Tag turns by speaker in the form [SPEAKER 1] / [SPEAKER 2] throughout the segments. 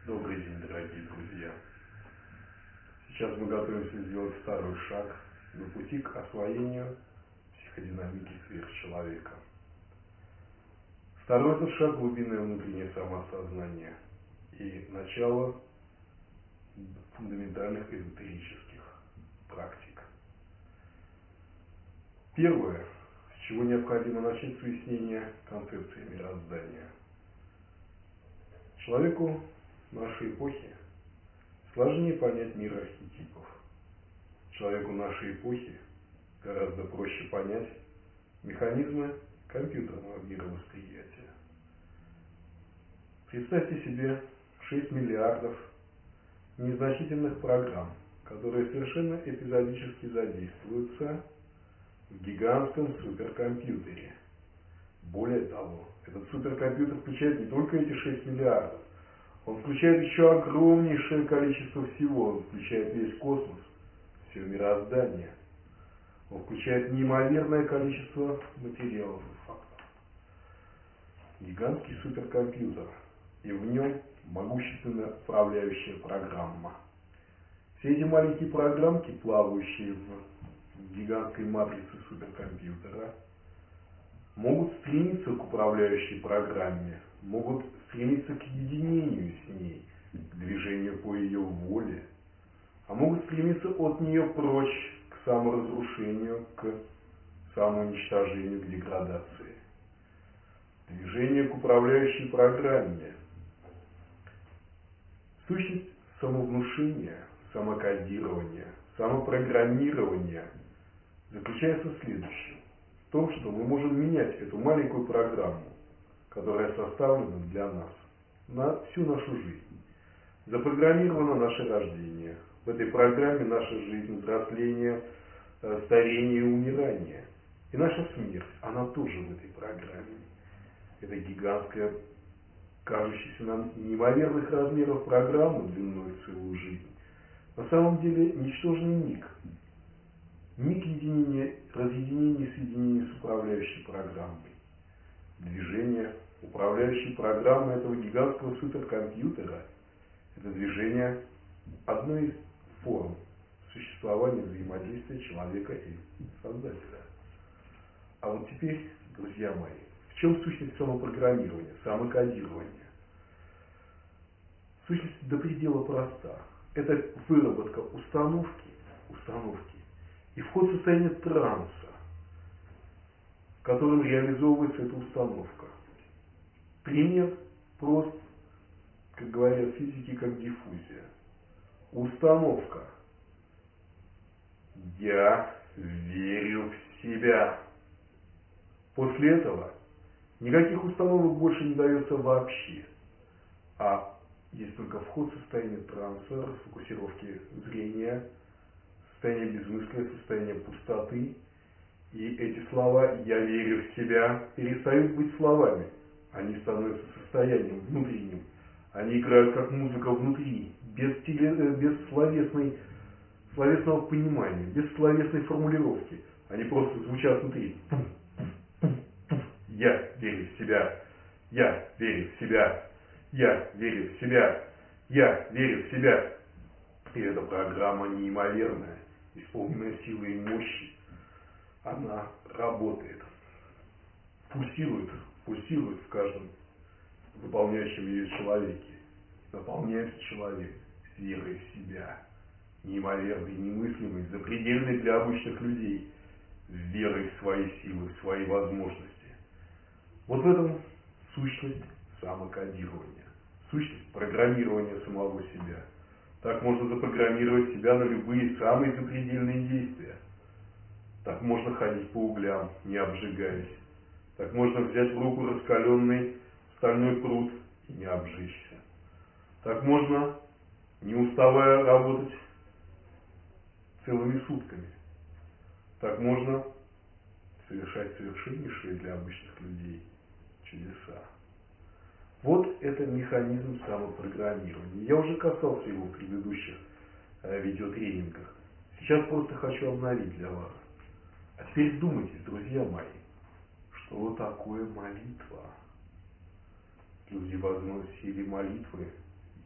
[SPEAKER 1] Добрый день, дорогие друзья! Сейчас мы готовимся сделать второй шаг на пути к освоению психодинамики сверхчеловека. Второй этот шаг — глубинное внутреннее самоосознание и начало фундаментальных эзотерических практик. Первое, с чего необходимо начать, с выяснения концепции мироздания. Человеку нашей эпохи сложнее понять мир архетипов. Человеку нашей эпохи гораздо проще понять механизмы компьютерного мировосприятия. Представьте себе 6 миллиардов незначительных программ, которые совершенно эпизодически задействуются в гигантском суперкомпьютере. Более того, этот суперкомпьютер включает не только эти 6 миллиардов, он включает еще огромнейшее количество всего, он включает весь космос, все мироздание. Он включает неимоверное количество материалов и фактов. Гигантский суперкомпьютер, и в нем могущественная управляющая программа. Все эти маленькие программки, плавающие в гигантской матрице суперкомпьютера, могут стремиться к управляющей программе, могут стремиться к единению с ней, к движению по ее воле, а могут стремиться от нее прочь, к саморазрушению, к самоуничтожению, к деградации. Движение к управляющей программе. Сущность самовнушения, самокодирования, самопрограммирования заключается в следующем. В том, что мы можем менять эту маленькую программу, которая составлена для нас, на всю нашу жизнь. Запрограммировано наше рождение. В этой программе наша жизнь, взросление, старение и умирание. И наша смерть, она тоже в этой программе. Это гигантская, кажущаяся нам неимоверных размеров программа длиной в целую жизнь. На самом деле ничтожный миг. Миг единения, разъединения и соединения с управляющей программой. Движение управляющей программы этого гигантского суперкомпьютера — это движение одной из форм существования взаимодействия человека и Создателя. А вот теперь, друзья мои, в чем сущность самопрограммирования, самокодирования? Сущность до предела проста. Это выработка установки и вход в состояние транса, в котором реализовывается эта установка. Пример прост, как говорят физики, как диффузия. Установка. Я верю в себя. После этого никаких установок больше не дается вообще. А есть только вход в состояние транса, расфокусировки зрения, состояние безмыслия, состояние пустоты. И эти слова «я верю в себя» перестают быть словами. Они становятся состоянием внутренним. Они играют как музыка внутри, без словесного понимания, без словесной формулировки. Они просто звучат внутри. Я верю в себя. Я верю в себя. Я верю в себя. Я верю в себя. И эта программа неимоверная, исполненная силой и мощи. Она работает, пульсирует в каждом выполняющем ее человеке. Наполняется человек верой в себя, неимоверной, немыслимой, запредельной для обычных людей, верой в свои силы, в свои возможности. Вот в этом сущность самокодирования, сущность программирования самого себя. Так можно запрограммировать себя на любые самые запредельные действия. Так можно ходить по углям, не обжигаясь. Так можно взять в руку раскаленный стальной пруд и не обжечься. Так можно, не уставая, работать целыми сутками. Так можно совершать совершеннейшие для обычных людей чудеса. Вот это механизм самопрограммирования. Я уже касался его в предыдущих видеотренингах. Сейчас просто хочу обновить для вас. А теперь вдумайтесь, друзья мои, что такое молитва. Люди возносили молитвы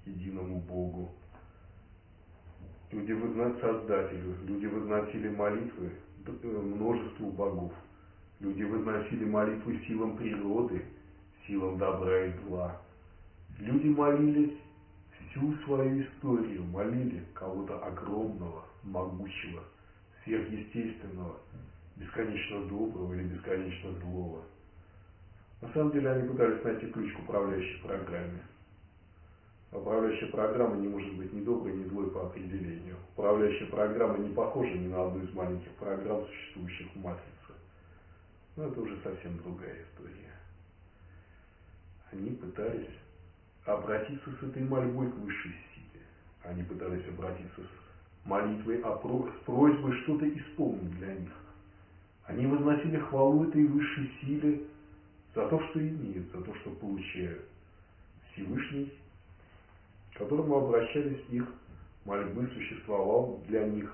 [SPEAKER 1] единому Богу. Люди Создателю, люди возносили молитвы множеству богов. Люди возносили молитвы силам природы, силам добра и зла. Люди молились всю свою историю, молили кого-то огромного, могучего, сверхъестественного, бесконечно доброго или бесконечно злого. На самом деле они пытались найти ключ к управляющей программе. Управляющая программа не может быть ни доброй, ни злой по определению. Управляющая программа не похожа ни на одну из маленьких программ, существующих в матрице. Но это уже совсем другая история. Они пытались обратиться с этой мольбой к высшей силе. Они пытались обратиться с молитвой, с просьбой что-то исполнить для них. Они возносили хвалу этой высшей силе за то, что имеют, за то, что получают. Всевышний, к которому обращались их мольбы, существовал для них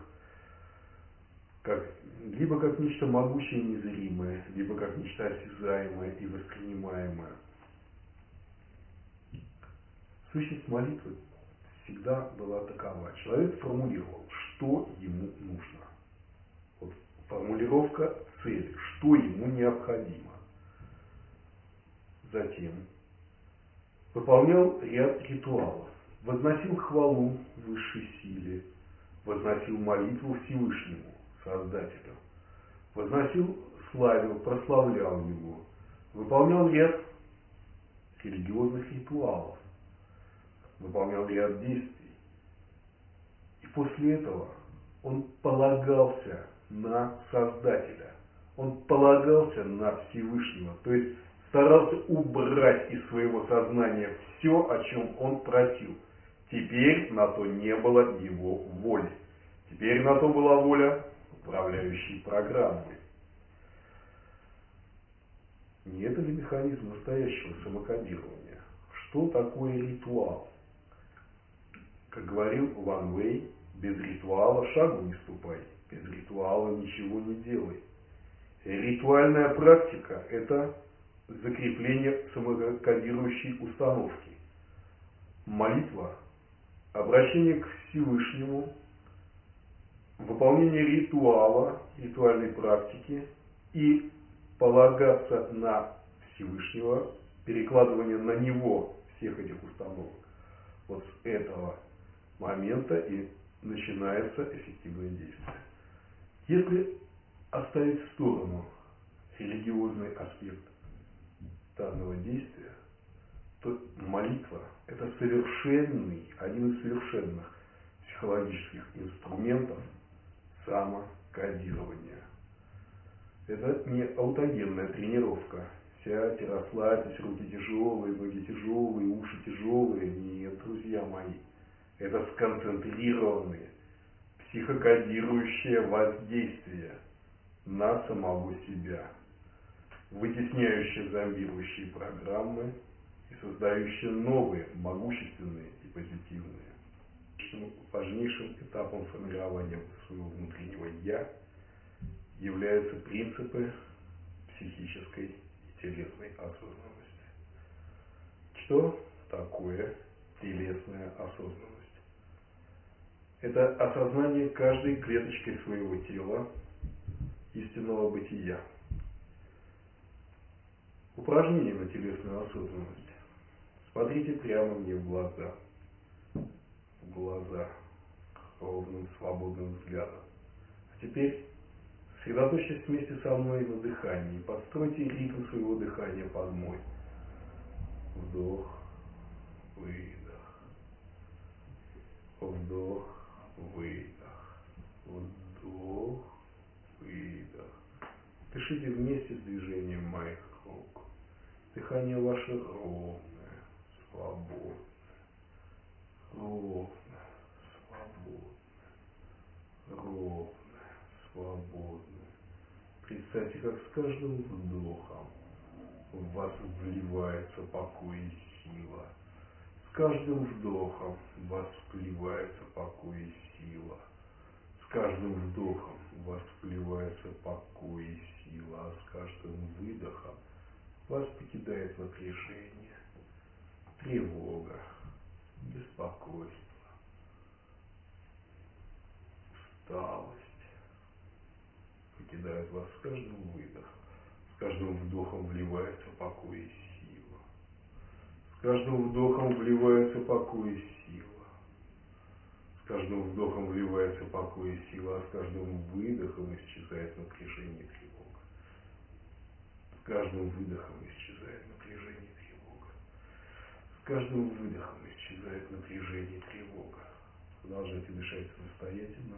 [SPEAKER 1] либо как нечто могучее и незримое, либо как нечто осязаемое и воспринимаемое. Сущность молитвы всегда была такова. Человек формулировал, что ему нужно. Вот формулировка цели, что ему необходимо. Затем выполнял ряд ритуалов, возносил хвалу высшей силе, возносил молитву Всевышнему, Создателю, возносил, славил, прославлял его, выполнял ряд религиозных ритуалов, выполнял ряд действий. И после этого он полагался на Создателя, он полагался на Всевышнего, то есть старался убрать из своего сознания все, о чем он просил. Теперь на то не было его воли. Теперь на то была воля управляющей программой. Не это ли механизм настоящего самокодирования? Что такое ритуал? Как говорил Ван Вэй, без ритуала шагу не ступай, без ритуала ничего не делай. Ритуальная практика – это закрепление самокодирующей установки. Молитва, обращение к Всевышнему, выполнение ритуала, ритуальной практики и полагаться на Всевышнего, перекладывание на него всех этих установок. Вот с этого момента и начинается эффективное действие. Если оставить в сторону религиозный аспект данного действия, то молитва – это один из совершенных психологических инструментов самокодирования. Это не аутогенная тренировка. Сядьте, расслабьтесь, руки тяжелые, ноги тяжелые, уши тяжелые. Нет, друзья мои. Это сконцентрированное, психокодирующее воздействие на самого себя, вытесняющее зомбирующие программы и создающее новые, могущественные и позитивные. Важнейшим этапом формирования своего внутреннего «я» являются принципы психической и телесной осознанности. Что такое телесная осознанность? Это осознание каждой клеточкой своего тела истинного бытия. Упражнение на телесную осознанность. Смотрите прямо мне в глаза. В глаза. Ровным, свободным взглядом. А теперь сосредоточьтесь вместе со мной на дыхании. Подстройте ритм своего дыхания под мой. Вдох, выдох. Вдох, выдох. Вдох, выдох. Дышите вместе с движением моих рук. Дыхание ваше ровное, свободное. Ровно, свободно. Ровно, свободно. Представьте, как с каждым вдохом в вас вливается покой и сила. С каждым вдохом в вас вливается покой и сила. С каждым вдохом в вас вливается покой и сила. А с каждым выдохом вас покидает напряжение, тревога, беспокойство, усталость покидает вас с каждым выдохом. С каждым вдохом вливается покой и сила. С каждым вдохом вливается покой и сила. С каждым вдохом вливается покой и сила, а с каждым выдохом исчезает напряжение и тревога. С каждым выдохом исчезает напряжение и тревога. С каждым выдохом исчезает напряжение и тревога. Продолжайте дышать самостоятельно.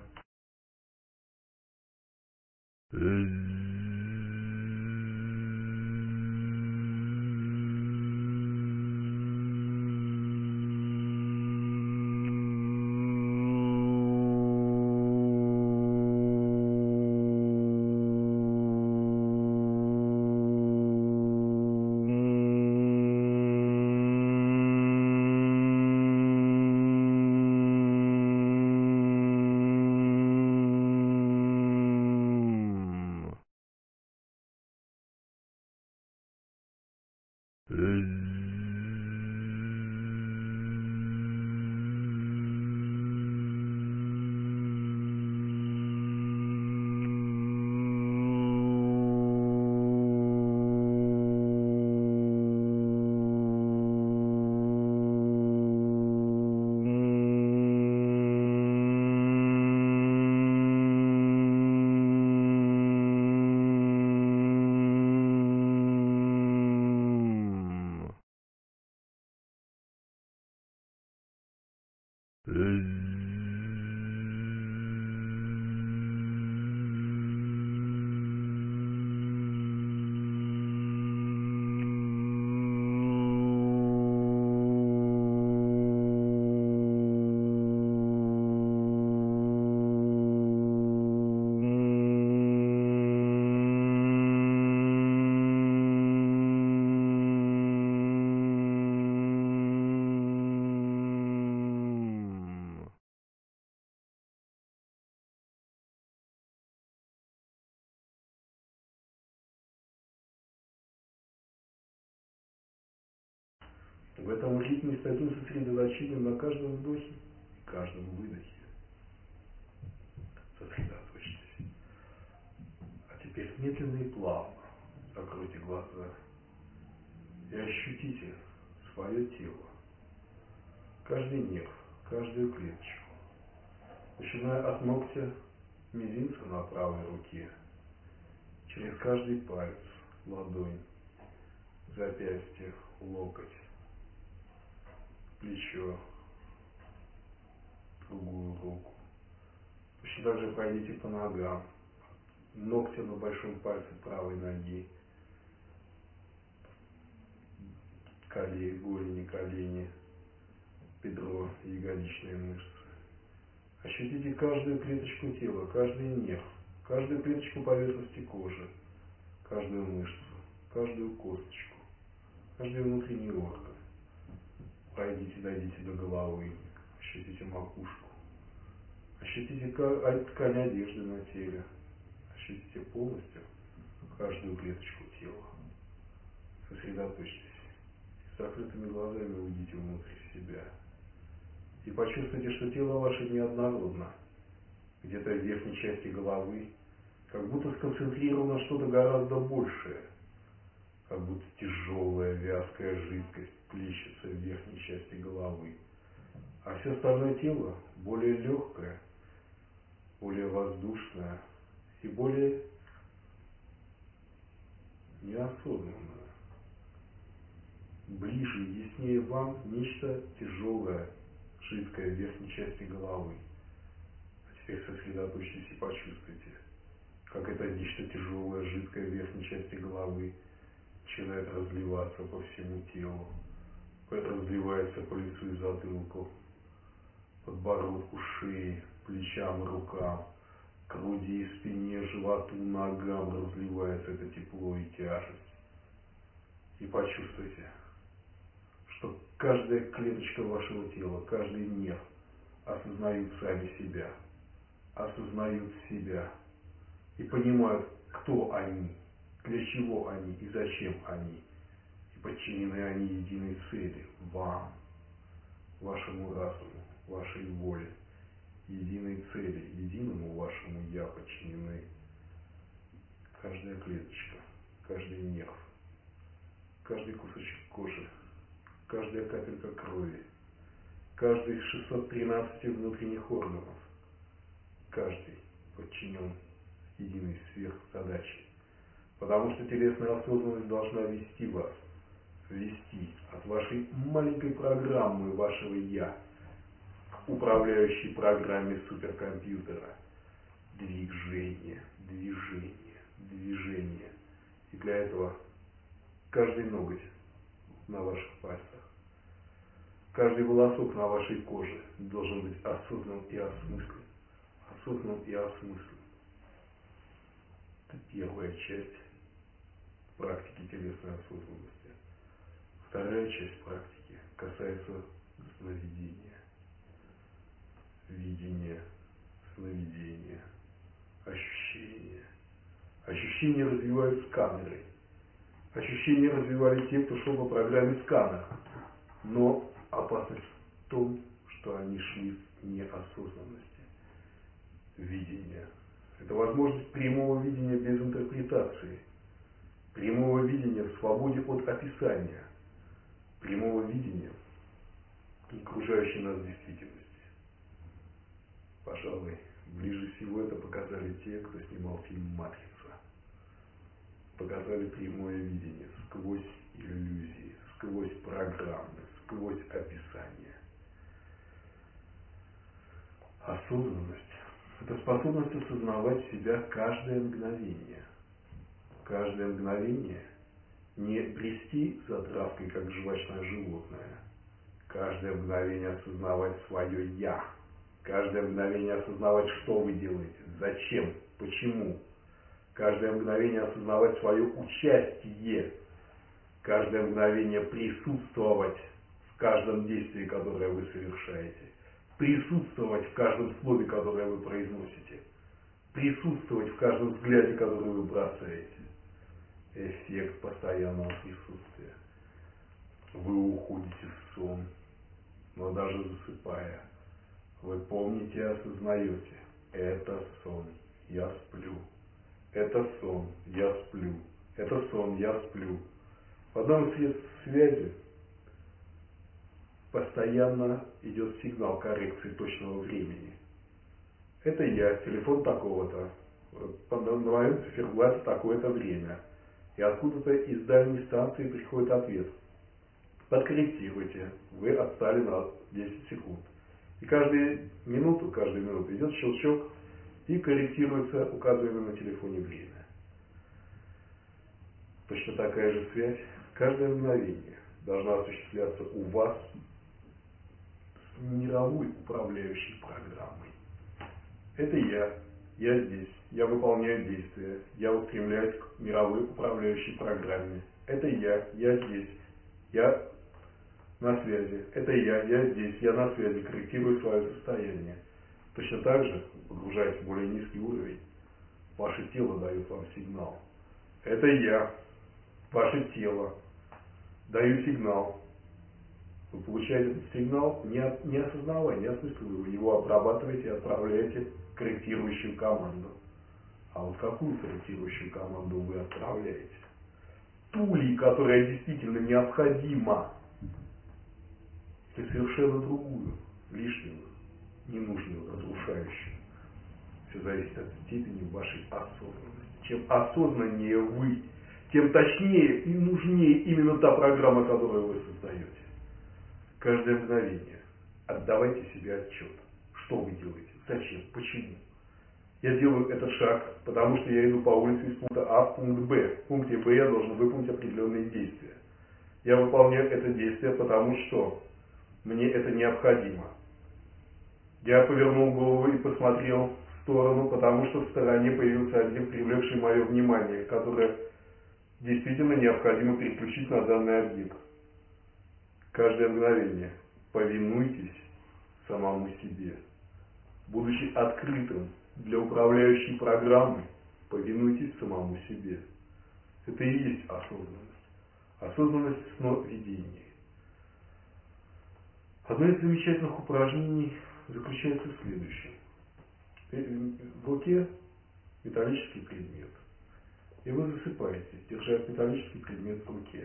[SPEAKER 1] В этом ритме с таким сосредоточением на каждом вдохе и каждом выдохе. Сосредоточьтесь. А теперь медленно и плавно закройте глаза и ощутите свое тело. Каждый нерв, каждую клеточку. Начиная от ногтя мизинца на правой руке, через каждый палец, ладонь, запястье, локоть, плечо, другую руку. Точно так же пройдите по ногам. Ногтя на большом пальце правой ноги, голени, колени, бедро, ягодичные мышцы. Ощутите каждую клеточку тела, каждый нерв, каждую клеточку поверхности кожи, каждую мышцу, каждую косточку, каждый внутренний орган. Пройдите, дойдите до головы, ощутите макушку, ощутите ткань одежды на теле, ощутите полностью каждую клеточку тела. Сосредоточьтесь. С закрытыми глазами уйдите внутрь себя. И почувствуйте, что тело ваше неоднородно. Где-то в верхней части головы как будто сконцентрировано что-то гораздо большее. Как будто тяжелая, вязкая жидкость плещется в верхней части головы. А все остальное тело более легкое, более воздушное и более неосознанное. Ближе и яснее вам нечто тяжелое, жидкое в верхней части головы. А теперь сосредоточьтесь и почувствуйте, как это нечто тяжелое, жидкое в верхней части головы начинает разливаться по всему телу. Разливается по лицу и затылку, подбородку, шее, плечам и рукам, груди, спине, животу, ногам разливается это тепло и тяжесть. И почувствуйте, что каждая клеточка вашего тела, каждый нерв осознают сами себя, осознают себя и понимают, кто они, для чего они и зачем они. И подчинены они единой цели – вам. вашему разуму, вашей воле, единой цели, единому вашему «я» подчинены каждая клеточка, каждый нерв, каждый кусочек кожи, каждая капелька крови, каждый из 613 внутренних органов, каждый подчинен единой сверхзадаче. Потому что телесная осознанность должна вести вас, вести от вашей маленькой программы вашего «я» к управляющей программе суперкомпьютера. Движение, движение, движение. И для этого каждый ноготь на ваших пальцах, каждый волосок на вашей коже должен быть осознан и осмыслен. Осознан и осмыслен. Это первая часть практики телесной осознанности. Вторая часть практики касается сновидения, видения, сновидения, ощущения. Ощущения развивают сканеры. Ощущения развивали те, кто шел по программе сканера. Но опасность в том, что они шли в неосознанности. Видение. Это возможность прямого видения без интерпретации. Прямого видения в свободе от описания. Прямого видения окружающей нас действительности. Пожалуй, ближе всего это показали те, кто снимал фильм «Матрица». Показали прямое видение сквозь иллюзии, сквозь программы, сквозь описание. Осознанность – это способность осознавать себя каждое мгновение. Каждое мгновение не брести за травкой, как жвачное животное. Каждое мгновение осознавать свое «я». Каждое мгновение осознавать, что вы делаете, зачем, почему. Каждое мгновение осознавать свое участие. Каждое мгновение присутствовать в каждом действии, которое вы совершаете. Присутствовать в каждом слове, которое вы произносите. Присутствовать в каждом взгляде, который вы бросаете. Эффект постоянного присутствия. Вы уходите в сон, но даже засыпая, вы помните и осознаете: это сон, я сплю. Это сон, я сплю. Это сон, я сплю. В одном из средств связи постоянно идет сигнал коррекции точного времени. Это я, телефон такого-то, на моем циферблате такое-то время. И откуда-то из дальней станции приходит ответ: подкорректируйте, вы отстали на 10 секунд. И каждую минуту идет щелчок и корректируется указываемое на телефоне время. Точно такая же связь каждое мгновение должна осуществляться у вас с мировой управляющей программой. Это я здесь, я выполняю действия, я устремляюсь к мировой управляющей программе. Это я здесь, я на связи. Это я здесь, я на связи, корректирую свое состояние. Точно так же, погружаясь в более низкий уровень, ваше тело дает вам сигнал. Это я, ваше тело, даю сигнал. Вы получаете этот сигнал, не осознавая, не осмысливая, вы его обрабатываете и отправляете корректирующую команду. А вот какую корректирующую команду вы отправляете? Ту ли, которая действительно необходима, или совершенно другую, лишнюю, ненужную, разрушающую. Все зависит от степени вашей осознанности. Чем осознаннее вы, тем точнее и нужнее именно та программа, которую вы создаете. Каждое мгновение отдавайте себе отчет, что вы делаете, зачем, почему. Я делаю этот шаг, потому что я иду по улице из пункта А в пункт Б. В пункте Б я должен выполнить определенные действия. Я выполняю это действие, потому что мне это необходимо. Я повернул голову и посмотрел в сторону, потому что в стороне появился объект, привлекший мое внимание, которое действительно необходимо переключить на данный объект. Каждое мгновение повинуйтесь самому себе. Будучи открытым для управляющей программы, повинуйтесь самому себе. Это и есть осознанность. Осознанность в сновидении. Одно из замечательных упражнений заключается в следующем. В руке металлический предмет. И вы засыпаете, держа металлический предмет в руке.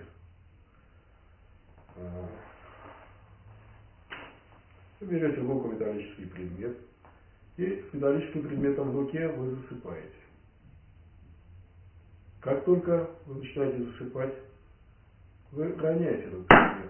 [SPEAKER 1] Вы берете в руку металлический предмет, и с металлическим предметом в руке вы засыпаете. Как только вы начинаете засыпать, вы роняете этот предмет.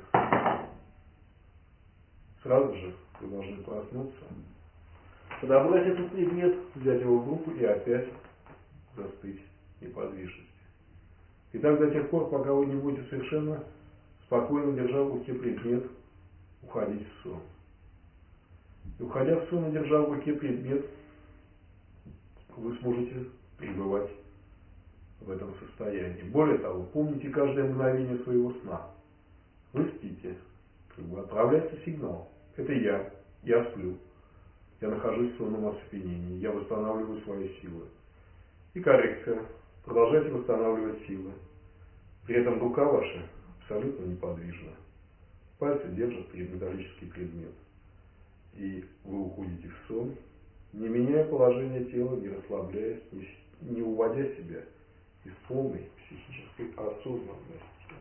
[SPEAKER 1] Сразу же вы должны проснуться, подобрать этот предмет, взять его в руку и опять застыть в неподвижности. И так до тех пор, пока вы не будете совершенно спокойно, держа в руке предмет, уходить в сон. И уходя в сон и держа в руке предмет, вы сможете пребывать в этом состоянии. Более того, помните каждое мгновение своего сна. Вы спите, отправляется сигнал. Это я сплю. Я нахожусь в сонном оцепенении, я восстанавливаю свои силы. И коррекция. Продолжайте восстанавливать силы. При этом рука ваша абсолютно неподвижна. Пальцы держат металлический предмет. И вы уходите в сон, не меняя положение тела, не расслабляясь, не уводя себя из полной психической осознанности.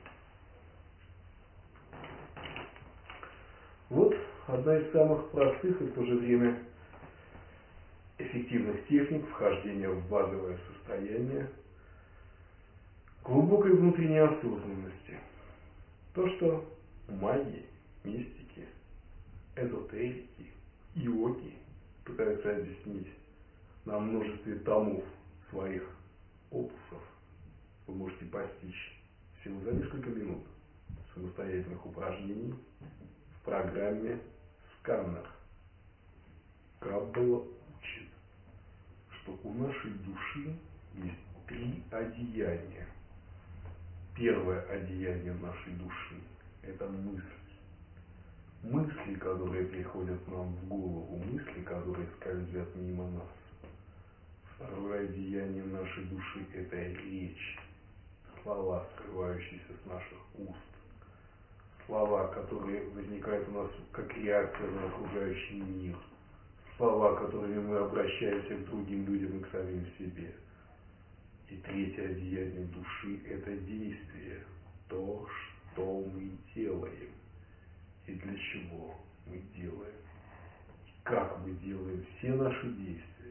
[SPEAKER 1] Вот одна из самых простых и в то же время эффективных техник вхождения в базовое состояние глубокой внутренней осознанности. То, что маги, мистики, эзотерики, йоги пытаются объяснить на множестве томов своих опусов, вы можете постичь всего за несколько минут самостоятельных упражнений в программе «Сканер». Каббала учит, что у нашей души есть 3 одеяния. Первое одеяние нашей души – это мысль. Мысли, которые приходят нам в голову, мысли, которые скользят мимо нас. Второе одеяние нашей души – это речь, слова, скрывающиеся с наших уст. Слова, которые возникают у нас как реакция на окружающий мир. Слова, которыми мы обращаемся к другим людям и к самим себе. И третье одеяние души – это действие, то, что мы делаем. И для чего мы делаем. Как мы делаем все наши действия.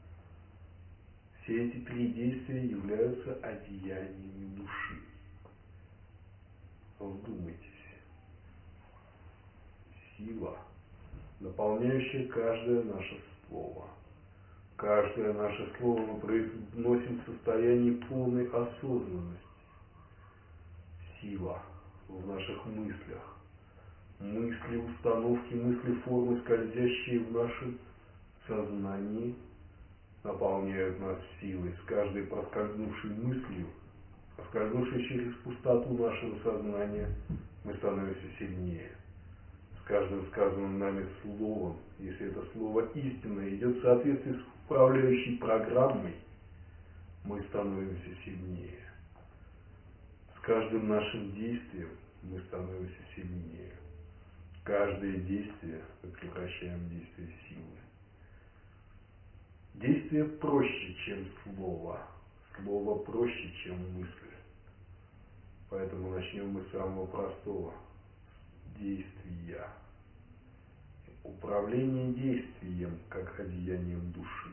[SPEAKER 1] Все эти 3 действия являются одеяниями души. Вдумайтесь. Сила, наполняющая каждое наше слово. Каждое наше слово мы произносим в состоянии полной осознанности. Сила в наших мыслях. Мысли, установки, мысли, формы, скользящие в нашем сознании, наполняют нас силой. С каждой проскользнувшей мыслью, проскользнувшей через пустоту нашего сознания, мы становимся сильнее. С каждым сказанным нами словом, если это слово истинное, идет в соответствии с управляющей программой, мы становимся сильнее. С каждым нашим действием мы становимся сильнее. Каждое действие мы превращаем в действие силы. Действие проще, чем слово. Слово проще, чем мысль. Поэтому начнем мы с самого простого. С действия. Управление действием, как одеянием души.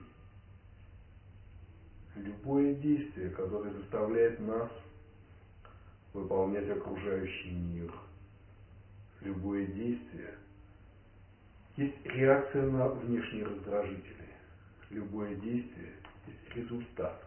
[SPEAKER 1] Любое действие, которое заставляет нас выполнять окружающий мир. Любое действие есть реакция на внешние раздражители. Любое действие есть результат.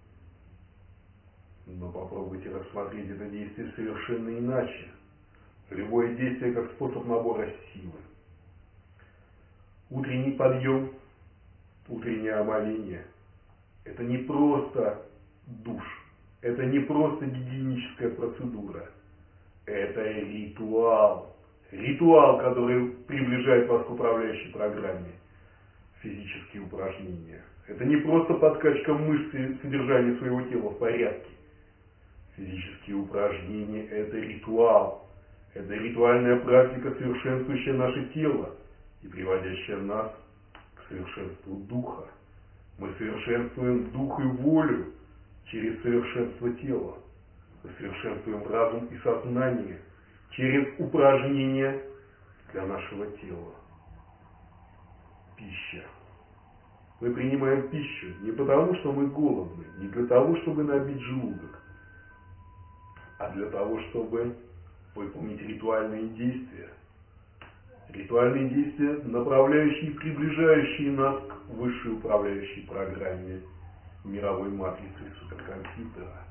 [SPEAKER 1] Но попробуйте рассмотреть это действие совершенно иначе. Любое действие как способ набора силы. Утренний подъем, утреннее омовение – это не просто душ, это не просто гигиеническая процедура. Это ритуал. Ритуал, который приближает вас к управляющей программе. Физические упражнения. Это не просто подкачка мышц и содержание своего тела в порядке. Физические упражнения – это ритуал. Это ритуальная практика, совершенствующая наше тело и приводящая нас к совершенству духа. Мы совершенствуем дух и волю через совершенство тела. Мы совершенствуем разум и сознание через упражнения для нашего тела. Пища. Мы принимаем пищу не потому, что мы голодны, не для того, чтобы набить желудок, а для того, чтобы выполнить ритуальные действия. Ритуальные действия, направляющие и приближающие нас к высшей управляющей программе мировой матрицы суперкомпьютера.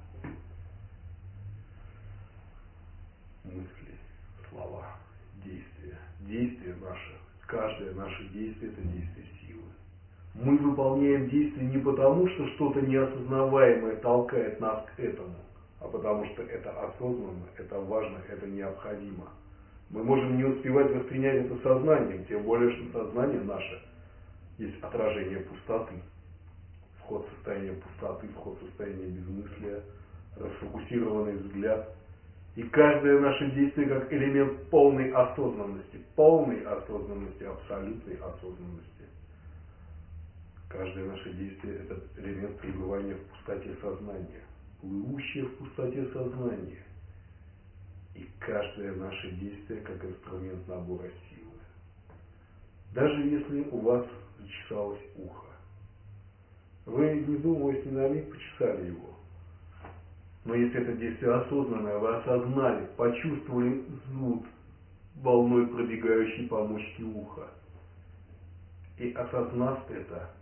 [SPEAKER 1] Мысли, слова, действия. Действия наши, каждое наше действие – это действие силы. Мы выполняем действия не потому, что что-то неосознаваемое толкает нас к этому, а потому что это осознанно, это важно, это необходимо. Мы можем не успевать воспринять это сознанием, тем более, что сознание наше есть отражение пустоты. Вход в состояние пустоты, вход в состояние безмыслия, расфокусированный взгляд. И каждое наше действие как элемент полной осознанности, абсолютной осознанности. Каждое наше действие – это элемент пребывания в пустоте сознания, плывущее в пустоте сознания. И каждое наше действие как инструмент набора силы. Даже если у вас зачесалось ухо, вы, не думая ни на миг, почесали его. Но если это действие осознанное, вы осознали, почувствовали зуд волной пробегающей по мочке уха. И осознав это,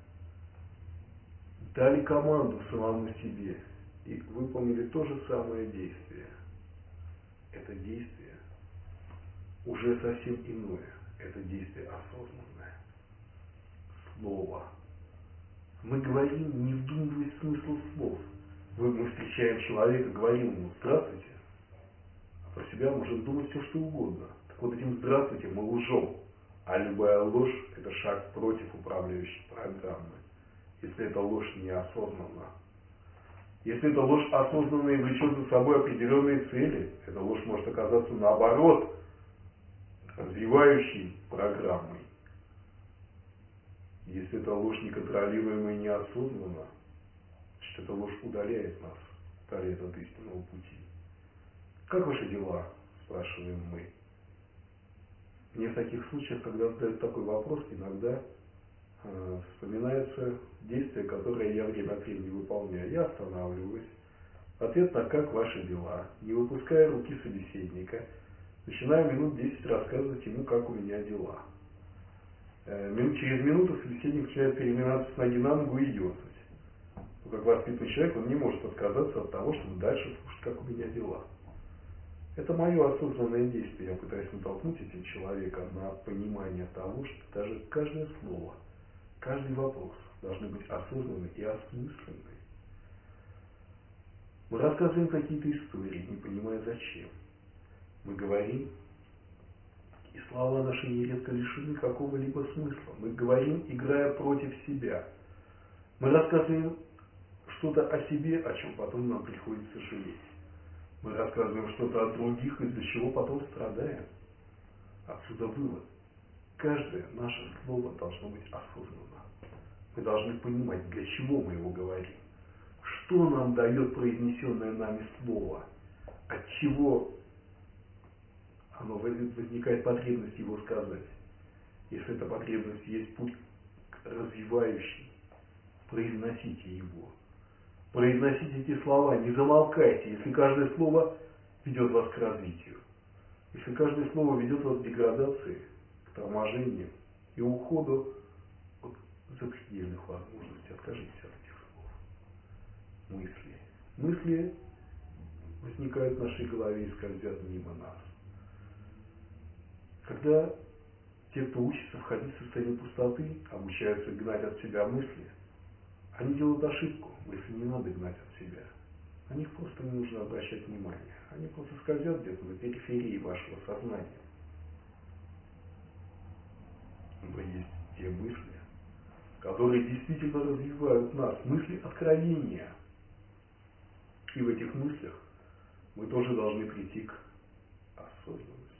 [SPEAKER 1] дали команду самому себе и выполнили то же самое действие. Это действие уже совсем иное. Это действие осознанное. Слово. Мы говорим, не вдумываясь в смысл слов. Мы встречаем человека, говорим ему «здравствуйте», а про себя можем думать все, что угодно. Так вот этим «здравствуйте» мы лжем. А любая ложь – это шаг против управляющей программы. Если эта ложь неосознанна. Если эта ложь осознанно и влечет за собой определенные цели, эта ложь может оказаться наоборот, развивающей программой. Если эта ложь неконтролируема и неосознанна, значит, эта ложь удаляет нас, удаляет от истинного пути. «Как ваши дела?» – спрашиваем мы. Мне в таких случаях, когда задают такой вопрос, иногда вспоминается действие, которое я время от времени выполняю. Я останавливаюсь. Ответ на «как ваши дела?», не выпуская руки собеседника, начинаю минут 10 рассказывать ему, как у меня дела. Через минуту собеседник начинает переминаться с ноги на ногу и ерзать. Но как воспитанный человек, он не может отказаться от того, чтобы дальше слушать, как у меня дела. Это мое осознанное действие. Я пытаюсь натолкнуть этим человека на понимание того, что даже каждое слово, каждый вопрос должны быть осознанны и осмысленны. Мы рассказываем какие-то истории, не понимая зачем. Мы говорим, и слова наши нередко лишены какого-либо смысла. Мы говорим, играя против себя. Мы рассказываем что-то о себе, о чем потом нам приходится жалеть. Мы рассказываем что-то о других, из-за чего потом страдаем. Отсюда вывод. Каждое наше слово должно быть осознанно. Мы должны понимать, для чего мы его говорим. Что нам дает произнесенное нами слово? От чего возникает потребность его сказать? Если эта потребность есть путь развивающий, произносите его. Произносите эти слова, не замолкайте, если каждое слово ведет вас к развитию. Если каждое слово ведет вас к деградации, к торможению и уходу от запредельных возможностей, откажитесь от этих слов. Мысли возникают в нашей голове и скользят мимо нас. Когда те, кто учится входить в состояние пустоты, обучаются гнать от себя мысли, они делают ошибку. Мысли не надо гнать от себя. На них просто не нужно обращать внимание. Они просто скользят где-то на периферии вашего сознания. Но есть те мысли, которые действительно развивают нас. Мысли откровения. И в этих мыслях мы тоже должны прийти к осознанности.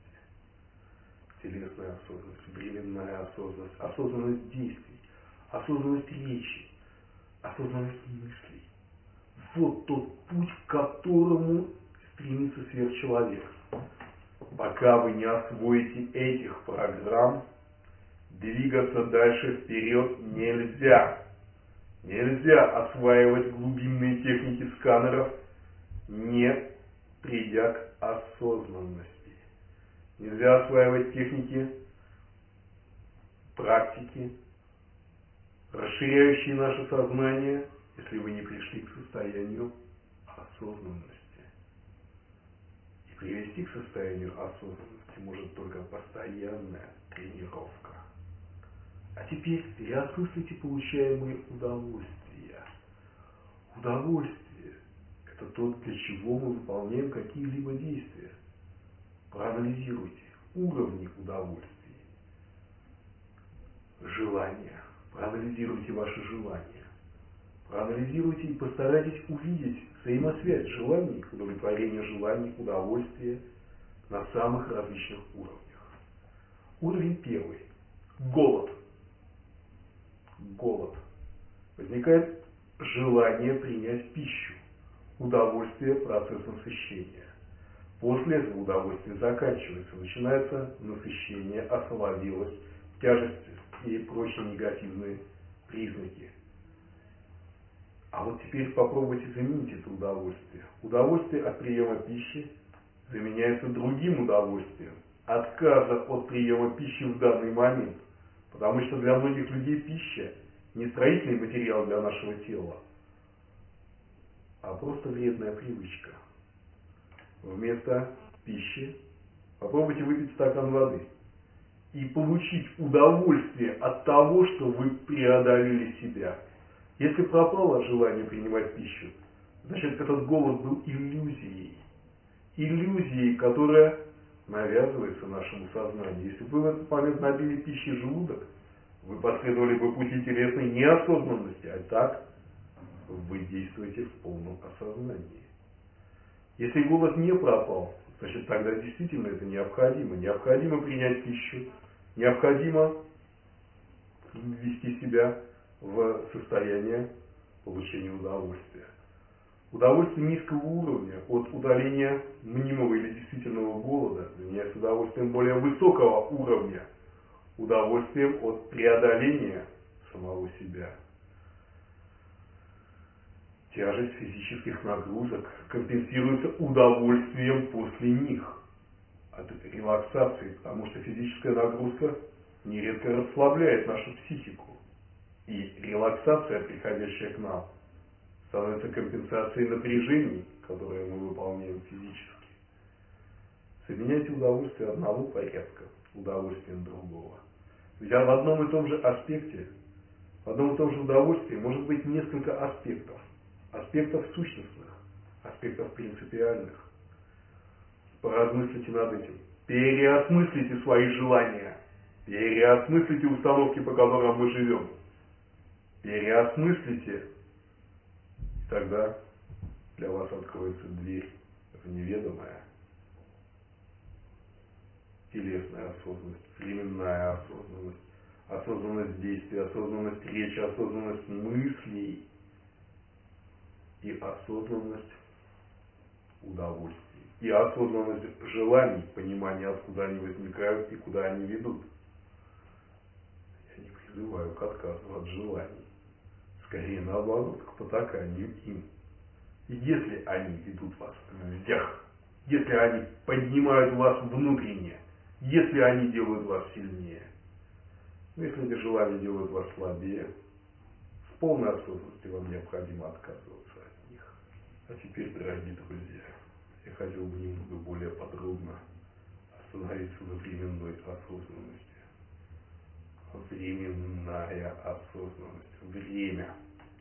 [SPEAKER 1] телесная осознанность, временная осознанность, осознанность действий, осознанность речи, осознанность мыслей. Вот тот путь, к которому стремится сверхчеловек. Пока вы не освоите этих программ, двигаться дальше вперед нельзя. Нельзя осваивать глубинные техники сканеров, не придя к осознанности. Нельзя осваивать техники, практики, расширяющие наше сознание, если вы не пришли к состоянию осознанности. И привести к состоянию осознанности может только постоянная тренировка. А теперь переосмыслите получаемые удовольствия. Удовольствие – это то, для чего мы выполняем какие-либо действия. Проанализируйте уровни удовольствий. Желания. Проанализируйте ваши желания. Проанализируйте и постарайтесь увидеть взаимосвязь желаний, удовлетворения желаний, удовольствия на самых различных уровнях. Уровень первый. Голод. Голод. Возникает желание принять пищу. Удовольствие, процесс насыщения. После этого удовольствие заканчивается. Начинается насыщение, ослабелость, тяжесть и прочие негативные признаки. А вот теперь попробуйте заменить это удовольствие. Удовольствие от приема пищи заменяется другим удовольствием. Отказа от приема пищи в данный момент. Потому что для многих людей пища не строительный материал для нашего тела, а просто вредная привычка. Вместо пищи попробуйте выпить стакан воды и получить удовольствие от того, что вы преодолели себя. Если пропало желание принимать пищу, значит этот голод был иллюзией. Иллюзией, которая навязывается нашему сознанию. Если бы вы в этот момент набили пищей желудок, вы последовали бы пути телесной неосознанности, а так вы действуете в полном осознании. Если голод не пропал, значит тогда действительно это необходимо. Необходимо принять пищу, необходимо ввести себя в состояние получения удовольствия. Удовольствие низкого уровня от удаления мнимого или действительного голода заменяется удовольствием более высокого уровня, удовольствием от преодоления самого себя. Тяжесть физических нагрузок компенсируется удовольствием после них от релаксации, потому что физическая нагрузка нередко расслабляет нашу психику. И релаксация, приходящая к нам, становится компенсацией напряжений, которые мы выполняем физически. Соединяйте удовольствие одного порядка удовольствием другого. Ведь в одном и том же аспекте, в одном и том же удовольствии может быть несколько аспектов. Аспектов сущностных, аспектов принципиальных. Поразмыслите над этим. Переосмыслите свои желания. Переосмыслите установки, по которым мы живем. Переосмыслите. И тогда для вас откроется дверь в неведомое. Телесная осознанность, временная осознанность, осознанность действий, осознанность речи, осознанность мыслей и осознанность удовольствий. И осознанность желаний, понимание, откуда они возникают и куда они ведут. Я не призываю к отказу от желаний. Скорее наоборот, к потаканию им. И если они ведут вас вверх, если они поднимают вас внутренне, если они делают вас сильнее, но если эти желания делают вас слабее, в полной осознанности вам необходимо отказываться от них. А теперь, дорогие друзья, я хотел бы немного более подробно остановиться на временной осознанности. Временная осознанность. Время.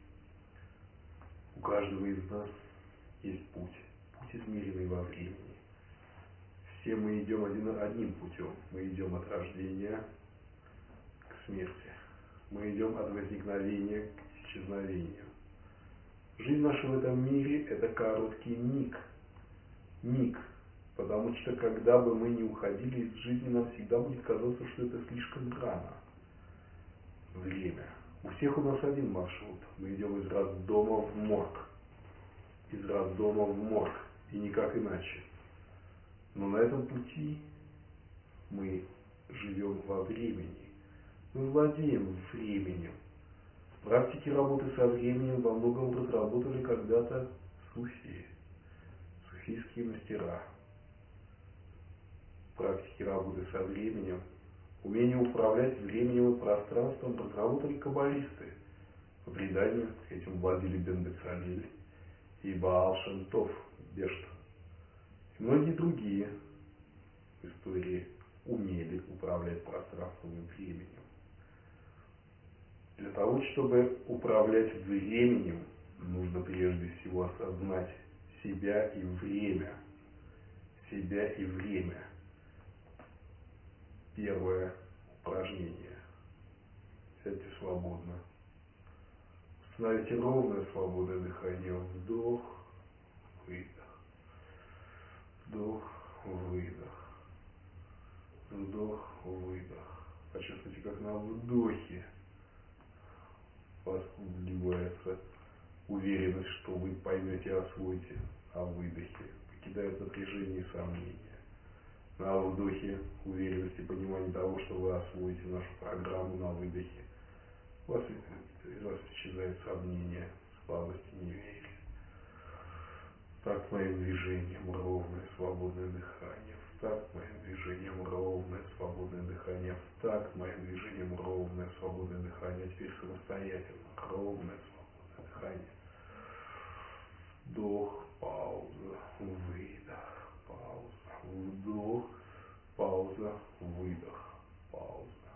[SPEAKER 1] У каждого из нас есть путь. Путь, измеренный во времени. Все мы идем одним путем. Мы идем от рождения к смерти. Мы идем от возникновения к исчезновению. Жизнь наша в этом мире – это короткий миг. Миг, Потому что когда бы мы не уходили из жизни, нам всегда будет казаться, что это слишком рано. Время. У всех у нас один маршрут. Мы идем из роддома в морг. Из роддома в морг. И никак иначе. Но на этом пути мы живем во времени. Мы владеем временем. Практики работы со временем во многом разработали когда-то суфии. Суфийские мастера. Практики работы со временем, умение управлять временем и пространством разработали каббалисты. По преданию этим владели Бен Бецалель и Баал Шем Тов, Бешт. И многие другие в истории умели управлять пространством и временем. Для того, чтобы управлять временем, нужно прежде всего осознать себя и время. Себя и время. Первое упражнение. Сядьте свободно. Установите ровное свободное дыхание. Вдох, выдох. Вдох, выдох. Вдох, выдох. Почувствуйте, как на вдохе у вас вливается уверенность, что вы поймете и освоите, а в выдохе покидает напряжение и сомнения. На вдохе уверенность и понимание того, что вы освоите нашу программу, на выдохе из вас исчезает сомнение, слабость и неверие. Так моим движением ровное, свободное дыхание. В такт моим движением ровное, свободное дыхание. В такт моим движением ровное, свободное дыхание. Теперь самостоятельно. Ровное, свободное дыхание. Вдох, пауза, выдох, пауза, вдох, пауза, выдох, пауза.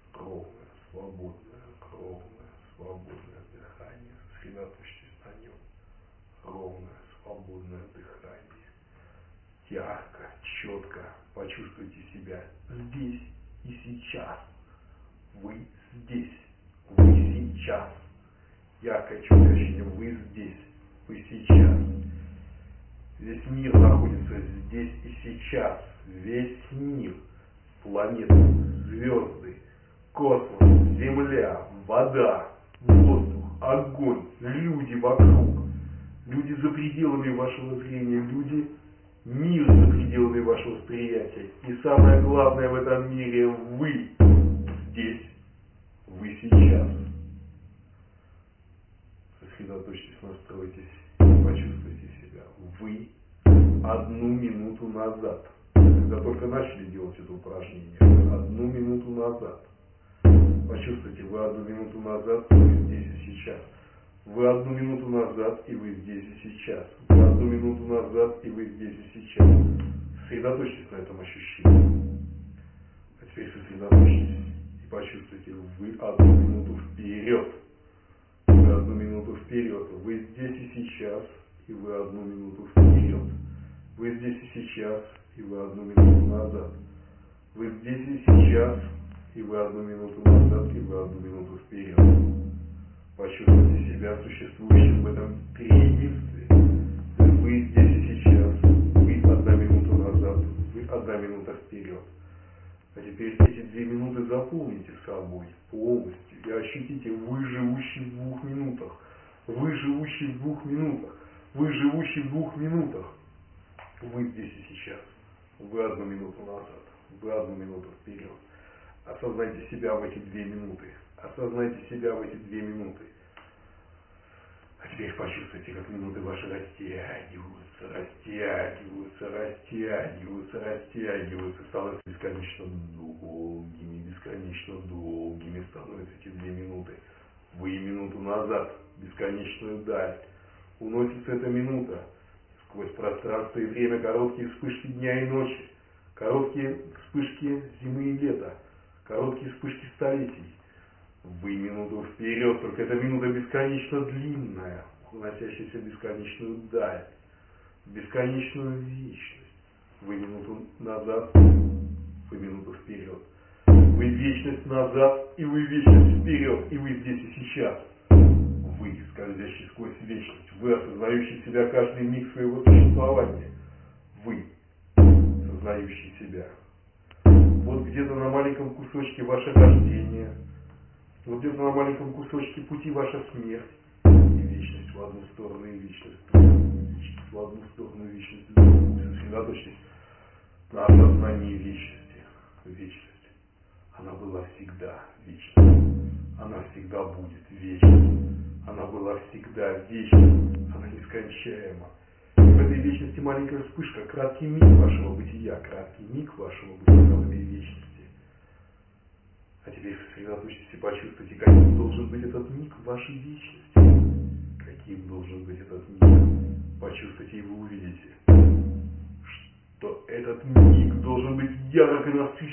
[SPEAKER 1] Ровное, свободное дыхание. Сосредоточьтесь на нем. Ровное, свободное дыхание. Ярко, четко почувствуйте себя здесь и сейчас. Вы здесь. Вы сейчас. Яркое, четкое ощущение. Вы здесь. Вы сейчас. Весь мир находится здесь и сейчас. Весь мир. Планеты, звезды, космос, земля, вода, воздух, огонь, люди вокруг. Люди за пределами вашего зрения, люди, мир за пределами вашего восприятия. И самое главное в этом мире, вы здесь, вы сейчас. Сосредоточьтесь, настройтесь, почувствуйте себя. Вы 1 минуту назад, когда только начали делать это упражнение, 1 минуту назад. Почувствуйте, вы 1 минуту назад, вы здесь и сейчас. Вы 1 минуту назад, и вы здесь и сейчас. Вы 1 минуту назад, и вы здесь и сейчас. Сосредоточьтесь на этом ощущении. А теперь сосредоточьтесь и почувствуйте, вы 1 минуту вперед. Вы 1 минуту вперед. Вы здесь и сейчас, и вы 1 минуту вперед. Вы здесь и сейчас, и вы 1 минуту назад. Вы здесь и сейчас, и вы 1 минуту назад, и вы 1 минуту вперед. Почувствуйте себя существующим в этом триединстве. Вы здесь и сейчас, вы 1 минута назад, вы 1 минута вперед. А теперь эти 2 минуты заполните собой полностью и ощутите, вы живущий в 2 минутах. Вы живущий в 2 минутах. Вы живущий в 2 минутах. Вы здесь и сейчас. Вы 1 минуту назад. Вы 1 минуту вперед. Осознайте себя в эти 2 минуты. Осознайте себя в эти 2 минуты. А теперь почувствуйте, как минуты ваши растягиваются, растягиваются, растягиваются, растягиваются, становятся бесконечно долгими становятся эти 2 минуты. Вы минуту назад, бесконечную даль. Уносится эта минута. Сквозь пространство и время короткие вспышки дня и ночи, короткие вспышки зимы и лета, короткие вспышки столетий. Вы минуту вперед, только эта минута бесконечно длинная, уносящаяся в бесконечную даль, в бесконечную вечность. Вы минуту назад, вы минуту вперед. Вы вечность назад, и вы вечность вперед, и вы здесь и сейчас. Вы, скользящий сквозь вечность, вы, осознающий себя каждый миг своего существования. Вы осознающий себя. Вот где-то на маленьком кусочке ваше рождение, вот где-то на маленьком кусочке пути ваша смерть, и вечность в одну сторону, и вечность в другую, вечность в одну сторону, и вечность в другую. Сосредоточьтесь на осознании вечности. Вечность. Она была всегда вечной. Она всегда будет вечной. Она была всегда вечной. Она нескончаема. И в этой вечности маленькая вспышка, краткий миг вашего бытия, краткий миг вашего бытия в этой вечности. А теперь сосредоточьтесь и почувствуйте, каким должен быть этот миг в вашей вечности. Каким должен быть этот миг. Почувствуйте, и вы увидите, что этот миг должен быть ярко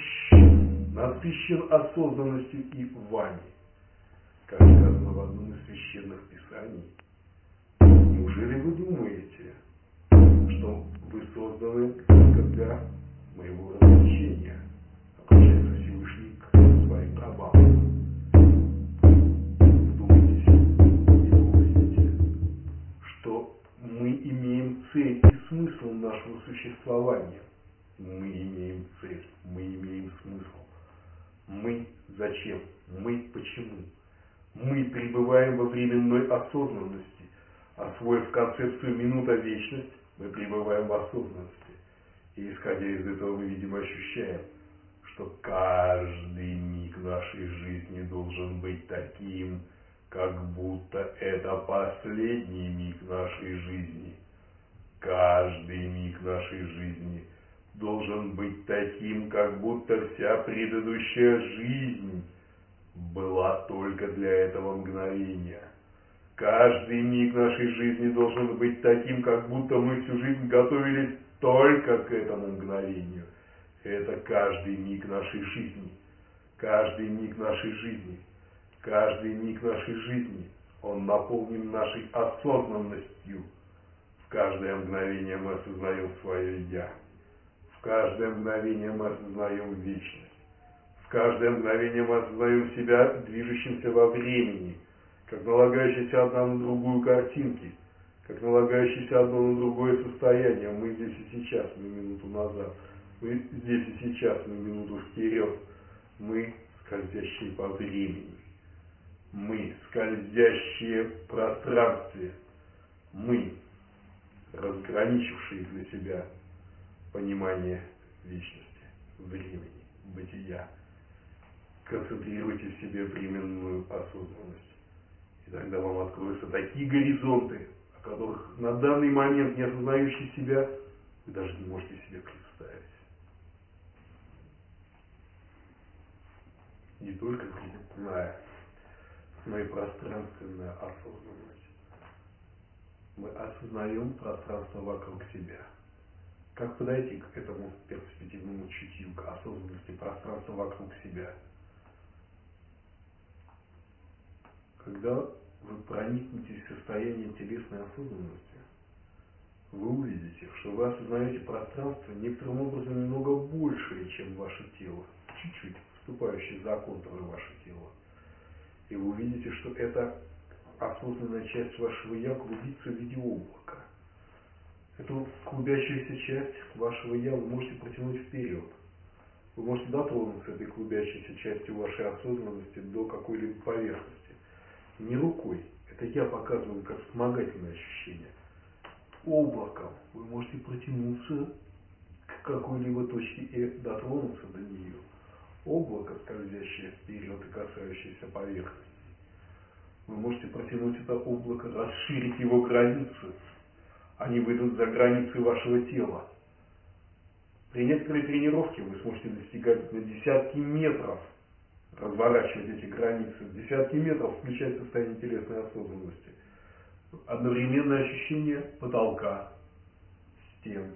[SPEAKER 1] насыщен осознанностью и вами. Как сказано в одном из священных писаний, неужели вы думаете, что вы созданы только для моего развлечения, обращается Всевышний к своим рабам? Вдумайтесь, и вы увидите, что мы имеем цель и смысл нашего существования. Мы имеем цель, мы имеем смысл. Мы зачем? Мы почему? Мы пребываем во временной осознанности, освоив концепцию минута вечность, мы пребываем в осознанности. И исходя из этого мы видим и ощущаем, что каждый миг нашей жизни должен быть таким, как будто это последний миг нашей жизни. Каждый миг нашей жизни должен быть таким, как будто вся предыдущая жизнь была только для этого мгновения. Каждый миг нашей жизни должен быть таким, как будто мы всю жизнь готовились только к этому мгновению. Это каждый миг нашей жизни. Каждый миг нашей жизни. Каждый миг нашей жизни. Он наполнен нашей осознанностью. В каждое мгновение мы осознаем свое «Я». В каждое мгновение мы осознаем вечность. В каждое мгновение мы осознаем себя движущимся во времени, как налагающиеся одна на другую картинки, как налагающиеся одно на другое состояние. Мы здесь и сейчас, мы минуту назад. Мы здесь и сейчас, мы минуту вперед. Мы скользящие по времени. Мы скользящие в пространстве. Мы разграничившие для себя понимание вечности, времени, бытия. Концентрируйте в себе временную осознанность. И тогда вам откроются такие горизонты, о которых на данный момент, не осознающий себя, вы даже не можете себе представить. Не только временная, но и пространственная осознанность. Мы осознаем пространство вокруг себя. Как подойти к этому перспективному чутью, к осознанности пространства вокруг себя? Когда вы проникнетесь в состояние телесной осознанности, вы увидите, что вы осознаете пространство некоторым образом немного большее, чем ваше тело, чуть-чуть вступающее за контуры вашего тела. И вы увидите, что эта осознанная часть вашего «я» клубится в виде облака. Эту клубящуюся часть вашего «я» вы можете протянуть вперед. Вы можете дотронуться этой клубящейся частью вашей осознанности до какой-либо поверхности. Не рукой. Это я показываю как вспомогательное ощущение. Облаком вы можете протянуться к какой-либо точке и дотронуться до нее. Облако, скользящее вперед и касающееся поверхности. Вы можете протянуть это облако, расширить его границы. Они выйдут за границы вашего тела. При некоторой тренировке вы сможете достигать на десятки метров, разворачивать эти границы, десятки метров, включать состояние телесной осознанности. Одновременное ощущение потолка, стен,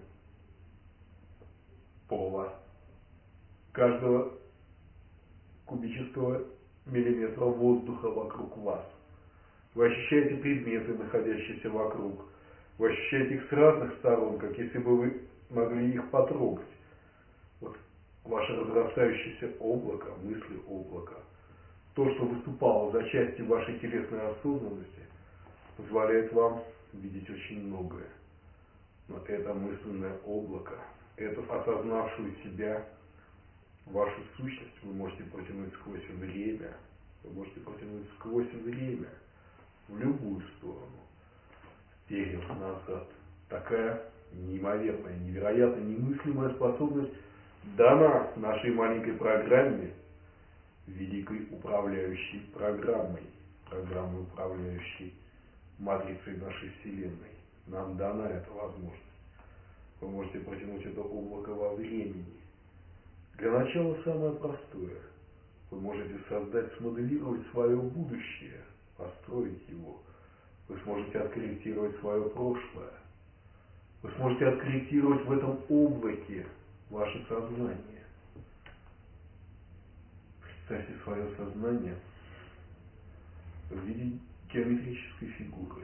[SPEAKER 1] пола, каждого кубического миллиметра воздуха вокруг вас. Вы ощущаете предметы, находящиеся вокруг. Вы ощущаете их с разных сторон, как если бы вы могли их потрогать. Вот ваше разрастающееся облако, мысли облака, то, что выступало за частью вашей телесной осознанности, позволяет вам видеть очень многое. Но это мысленное облако эту осознавшую себя, вашу сущность вы можете протянуть сквозь время, вы можете протянуть сквозь время в любую сторону, вперед, назад. Такая неимоверная, невероятно немыслимая способность дана нашей маленькой программе, великой управляющей программой, управляющей матрицей нашей Вселенной. Нам дана эта возможность. Вы можете протянуть это облако во времени. Для начала самое простое. Вы можете создать, смоделировать свое будущее, построить его. Вы сможете откорректировать свое прошлое. Вы сможете откорректировать в этом облаке ваше сознание. Представьте свое сознание в виде геометрической фигуры.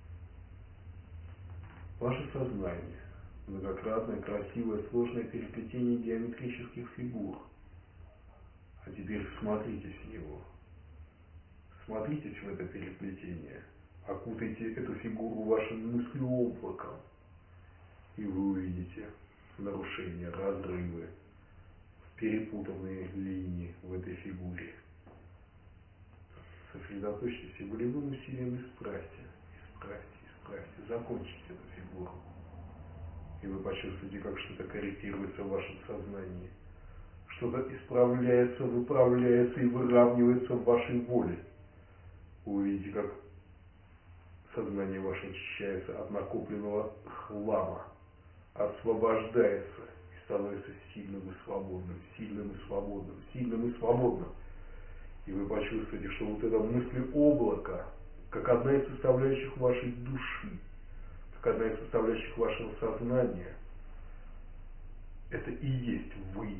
[SPEAKER 1] Ваше сознание — многократное, красивое, сложное переплетение геометрических фигур. А теперь всмотритесь в него. Смотритесь в это переплетение. Окутайте эту фигуру вашим мыслеоблаком. И вы увидите нарушения, разрывы, перепутанные линии в этой фигуре. Сосредоточьтесь и волевым усилием исправьте. Закончите эту фигуру. И вы почувствуете, как что-то корректируется в вашем сознании. Что-то исправляется, выправляется и выравнивается в вашей воле. Вы увидите, как сознание ваше очищается от накопленного хлама, освобождается и становится сильным и свободным, сильным и свободным, сильным и свободным. И вы почувствуете, что вот это мыслеоблако, как одна из составляющих вашей души, как одна из составляющих вашего сознания, это и есть вы.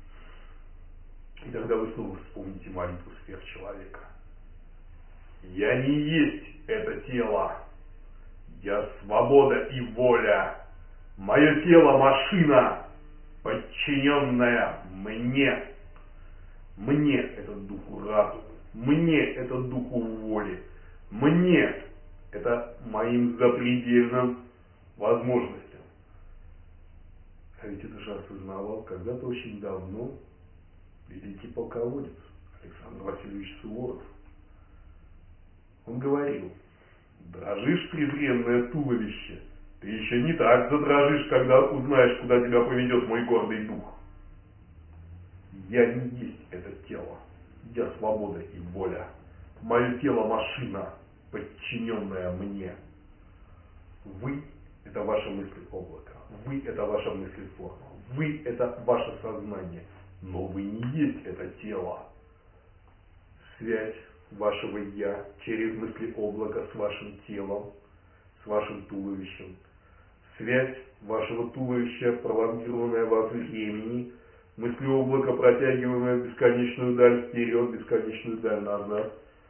[SPEAKER 1] И тогда вы снова вспомните молитву сверхчеловека. Я не есть это тело. Я свобода и воля. Мое тело — машина, подчиненная мне. Мне — это духу разума. Мне — это духу воли. Мне — это моим запредельным возможностям. А ведь это же осознавал когда-то очень давно великий полководец Александр Васильевич Суворов. Он говорил: дрожишь, презренное туловище, ты еще не так задрожишь, когда узнаешь, куда тебя поведет мой гордый дух. Я не есть это тело, я свобода и воля. Мое тело — машина, подчиненная мне. Вы — это ваше мыслеоблако, вы — это ваша мыслеформа, вы — это ваше сознание, но вы не есть это тело. Связь вашего «я» через мыслеоблако с вашим телом, с вашим туловищем. Связь вашего туловища, пролонгированная во времени, мыслеоблако, протягиваемое в бесконечную даль вперед, бесконечную даль назад.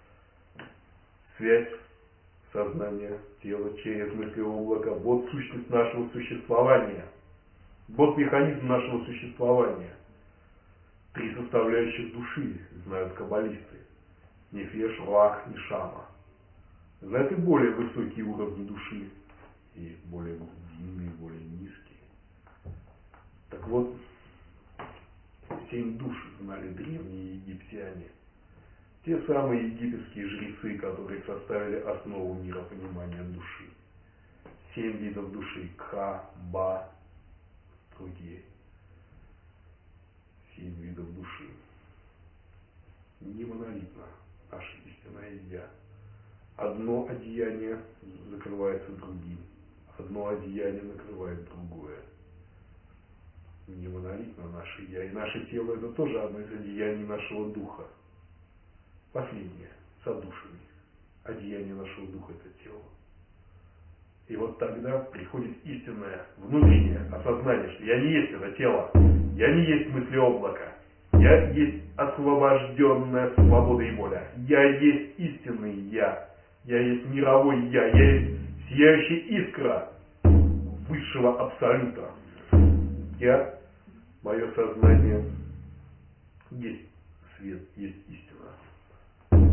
[SPEAKER 1] Связь сознания, тела через мыслеоблако. Вот сущность нашего существования. Вот механизм нашего существования. 3 составляющих души знают каббалисты. Нефеш, руах, нешама. Знают и более высокие уровни души, и более глубинные, и более низкие. Так вот, 7 душ знали древние египтяне. Те самые египетские жрецы, которые составили основу миропонимания души. 7 видов души. Кха, Ба, другие. 7 видов души. Не монолитно наше истинное «я». Одно одеяние закрывается другим. Одно одеяние накрывает другое. Не монолитно наше «я». И наше тело — это тоже одно из одеяний нашего духа. Последнее, с отдушиной. Одеяние нашего духа — это тело. И вот тогда приходит истинное, внутреннее осознание, что я не есть это тело, я не есть мыслеоблако, я есть освобожденная свобода и воля, я есть истинный я есть мировой я есть сияющая искра высшего абсолюта. Я, мое сознание, есть свет, есть истина.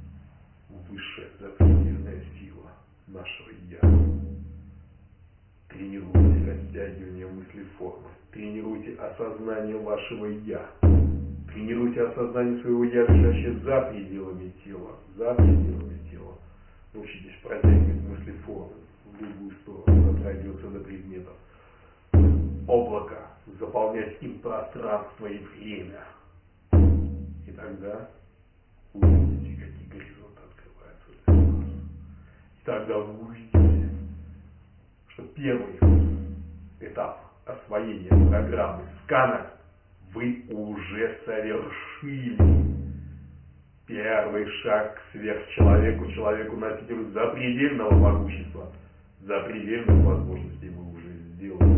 [SPEAKER 1] Высшая запредельная сила нашего «я». Тренируйте растягивание мыслеформы. Тренируйте осознание вашего «я». Тренируйте осознание своего «я», лежащее за пределами тела. За пределами тела. Научитесь протягивать мыслеформы в другую сторону, дотрагиваться до предметов. Облако. Заполнять им пространство и время. И тогда вы увидите, какие горизонты открываются для вас. И тогда вы увидите, что первый этап освоения программы сканер вы уже совершили. Первый шаг к сверхчеловеку, человеку-носителю запредельного могущества, запредельных возможностей вы уже сделали.